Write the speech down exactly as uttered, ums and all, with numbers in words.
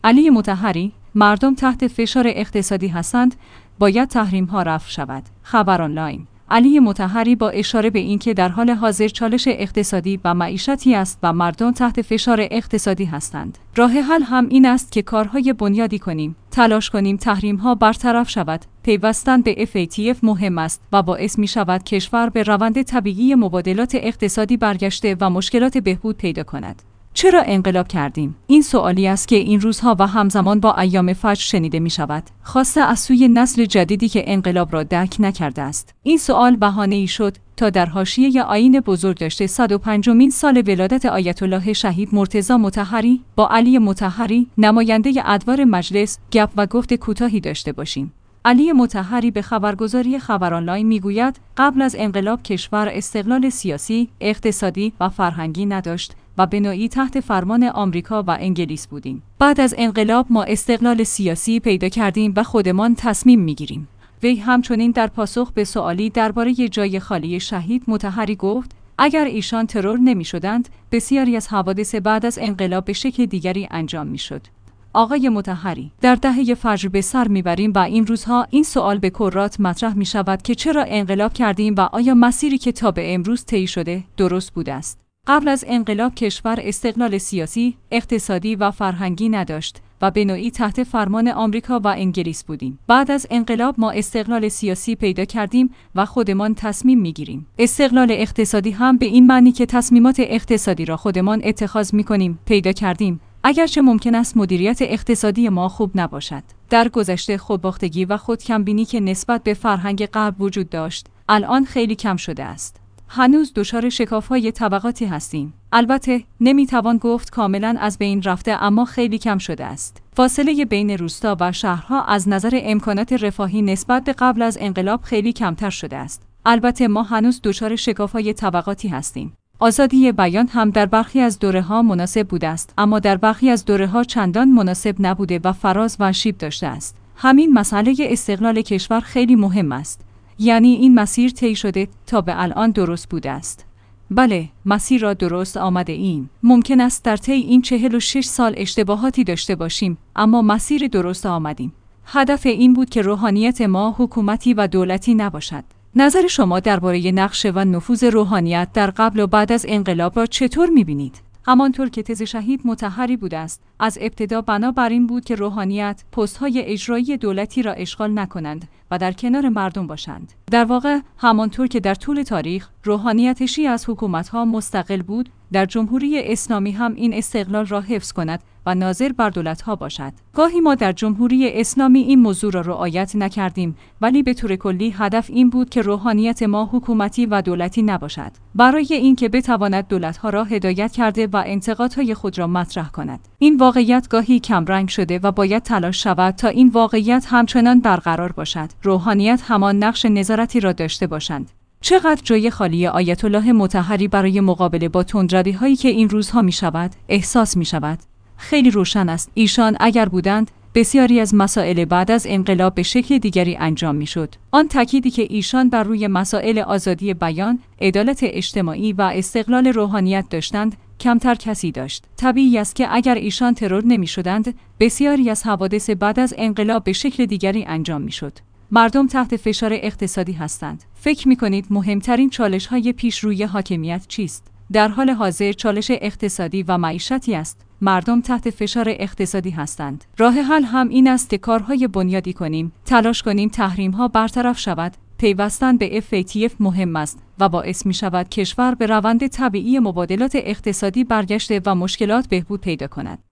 علی مطهری: مردم تحت فشار اقتصادی هستند، باید تحریم ها رفع شود. خبر آنلاین. علی مطهری با اشاره به اینکه در حال حاضر چالش اقتصادی و معیشتی است و مردم تحت فشار اقتصادی هستند، راه حل هم این است که کارهای بنیادی کنیم، تلاش کنیم تحریم ها برطرف شود. پیوستن به اف ای تی اف مهم است و باعث می شود کشور به روند طبیعی مبادلات اقتصادی برگشته و مشکلات بهبود پیدا کند. چرا انقلاب کردیم؟ این سوالی است که این روزها و همزمان با ایام فجر شنیده می شود، خاصه از سوی نسل جدیدی که انقلاب را درک نکرده است. این سوال بهانه‌ای شد تا در حاشیه آیین بزرگداشت صد و پنجمین سال ولادت آیت الله شهید مرتضی مطهری با علی مطهری، نماینده ادوار مجلس، گپ و گفت کوتاهی داشته باشیم. علی مطهری به خبرگزاری خبر آنلاین میگوید قبل از انقلاب کشور استقلال سیاسی، اقتصادی و فرهنگی نداشت و به نوعی تحت فرمان آمریکا و انگلیس بودیم. بعد از انقلاب ما استقلال سیاسی پیدا کردیم و خودمان تصمیم میگیریم. وی همچنین در پاسخ به سوالی درباره جای خالی شهید مطهری گفت اگر ایشان ترور نمی‌شدند، بسیاری از حوادث بعد از انقلاب به شکل دیگری انجام می‌شد. آقای مطهری: در دهه فجر به سر میبریم و این روزها این سوال به کرات مطرح می شود که چرا انقلاب کردیم و آیا مسیری که تا به امروز طی شده درست بوده است؟ قبل از انقلاب کشور استقلال سیاسی، اقتصادی و فرهنگی نداشت و به نوعی تحت فرمان آمریکا و انگلیس بودیم. بعد از انقلاب ما استقلال سیاسی پیدا کردیم و خودمان تصمیم میگیریم. استقلال اقتصادی هم به این معنی که تصمیمات اقتصادی را خودمان اتخاذ میکنیم پیدا کردیم، اگرچه ممکن است مدیریت اقتصادی ما خوب نباشد. در گذشته خودباختگی و خودکمبینی که نسبت به فرهنگ غرب وجود داشت، الان خیلی کم شده است. هنوز دچار شکاف‌های طبقاتی هستیم. البته نمیتوان گفت کاملاً از بین رفته، اما خیلی کم شده است. فاصله بین روستا و شهرها از نظر امکانات رفاهی نسبت به قبل از انقلاب خیلی کمتر شده است. البته ما هنوز دچار شکاف‌های طبقاتی هستیم. آزادی بیان هم در برخی از دوره‌ها مناسب بوده است، اما در برخی از دوره‌ها چندان مناسب نبوده و فراز و شیب داشته است. همین مسئله استقلال کشور خیلی مهم است. یعنی این مسیر طی شده تا به الان درست بوده است. بله، مسیر را درست آمده ایم. ممکن است در طی این چهل و شش سال اشتباهاتی داشته باشیم، اما مسیر درست آمدیم. هدف این بود که روحانیت ما حکومتی و دولتی نباشد. نظر شما درباره نقش و نفوذ روحانیت در قبل و بعد از انقلاب را چطور می‌بینید؟ همانطور که تز شهید مطهری بوده است، از ابتدا بنا بر این بود که روحانیت پست‌های اجرایی دولتی را اشغال نکنند و در کنار مردم باشند. در واقع همانطور که در طول تاریخ روحانیت شیعه از حکومت‌ها مستقل بود، در جمهوری اسلامی هم این استقلال را حفظ کند و ناظر بر دولت‌ها باشد. گاهی ما در جمهوری اسلامی این موضوع را رعایت نکردیم، ولی به طور کلی هدف این بود که روحانیت ما حکومتی و دولتی نباشد، برای اینکه بتواند دولت‌ها را هدایت کرده و انتقادهای خود را مطرح کند. این واقعیت گاهی کمرنگ شده و باید تلاش شود تا این واقعیت همچنان برقرار باشد. روحانیت همان نقش نظارتی را داشته باشند. چقدر جای خالی آیت الله مطهری برای مقابله با تندروی‌هایی که این روزها می شود احساس می شود؟ خیلی روشن است ایشان اگر بودند، بسیاری از مسائل بعد از انقلاب به شکل دیگری انجام می شد. آن تأکیدی که ایشان بر روی مسائل آزادی بیان، عدالت اجتماعی و استقلال روحانیت داشتند، کمتر کسی داشت. طبیعی است که اگر ایشان ترور نمی شدند، بسیاری از حوادث بعد از انقلاب به شکل دیگری انجام می شد. مردم تحت فشار اقتصادی هستند. فکر می کنید مهمترین چالش های پیش روی حاکمیت چیست؟ در حال حاضر چالش اقتصادی و معیشتی است. مردم تحت فشار اقتصادی هستند. راه حل هم این است که کارهای بنیادی کنیم، تلاش کنیم تحریم ها برطرف شود. پیوستن به اف ای تی اف مهم است و باعث می شود کشور به روند طبیعی مبادلات اقتصادی برگشته و مشکلات بهبود پیدا کند.